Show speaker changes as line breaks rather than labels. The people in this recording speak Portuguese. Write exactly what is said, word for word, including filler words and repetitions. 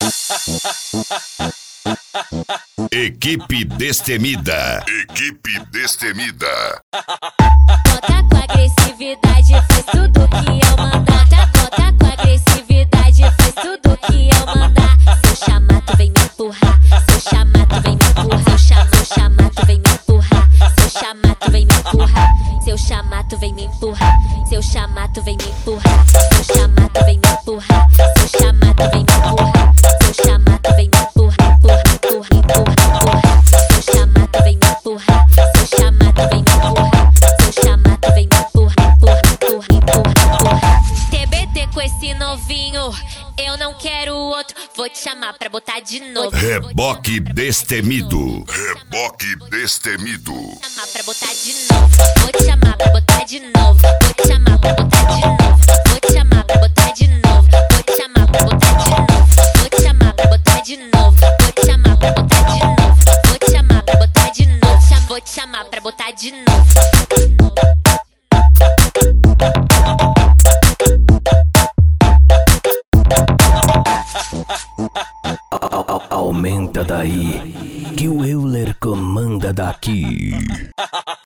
Equipe Destemida. Equipe Destemida.
Bota com agressividade, faz tudo que eu mandar. Bota com agressividade, faz tudo que eu mandar. Seu chamato vem me empurrar, seu chamato vem me empurrar. Seu chama, chamato vem me empurrar, seu chamato vem me empurrar. Seu chamato vem me empurrar, seu chamato vem me empurrar. Seu chamato vem me empurrar, seu chamato vem me empurrar. Seu chamato vem me empurrar, empurra, empurra, empurra, empurra. Seu chamato vem me empurrar, seu chamato vem me empurrar. Seu chamato vem me empurrar, empurra, empurra, empurra, empurra. T B T com esse novinho, eu não quero outro, vou te chamar pra botar de novo.
Reboque Destemido. Reboque Destemido.
Vou te chamar pra botar de novo, vou te chamar pra botar de novo. Vou te chamar pra botar de novo, vou te chamar pra botar de novo. Vou te chamar pra botar de novo, vou te chamar pra botar de novo. Vou te chamar pra botar de novo, vou te chamar pra botar de novo. Vou te chamar pra botar de novo.
Aumenta daí, que o Euler comanda daqui.